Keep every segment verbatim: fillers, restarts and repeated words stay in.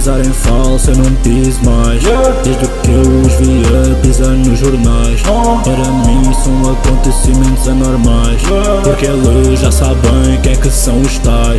pisar em falso eu não piso mais. Desde que eu os via pisar nos jornais, para mim são acontecimentos anormais, porque eles já sabem quem é que são os tais.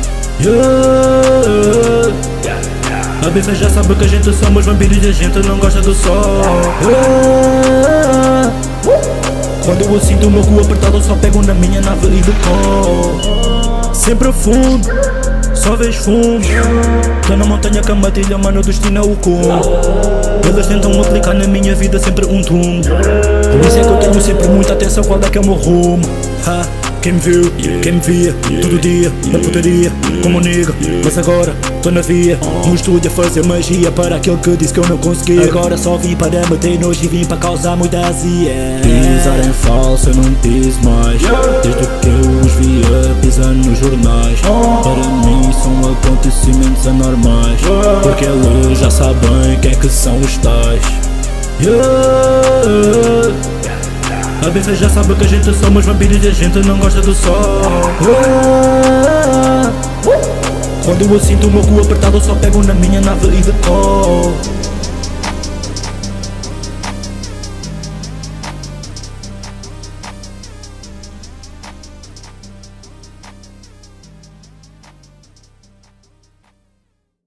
Yeah. A bifa já sabe que a gente somos vampiros e a gente não gosta do sol. Yeah. Quando eu sinto o meu cu apertado, só pego na minha nave e decolo. Sempre fundo, só vejo fumo. Tô na montanha com a matilha, mano, o destino é o cume. Eles tentam aplicar na minha vida sempre um túmulo. Por isso é que eu tenho sempre muita atenção qual é que é o meu rumo. Ha. Quem me viu, quem me via, todo dia, na putaria, como nega. Mas agora, tô na via, no estúdio a fazer magia para aquele que disse que eu não conseguia. Agora só vim para meter nojo e vim para causar muita azia. Pisar em falso eu não piso mais. Desde que eu os via pisar nos jornais, para mim são acontecimentos anormais, porque eles já sabem quem é que são os tais. Yeah. A bifa já sabe que a gente somos vampiros e a gente não gosta do sol. Quando eu sinto o meu cu apertado, só pego na minha nave e decolo.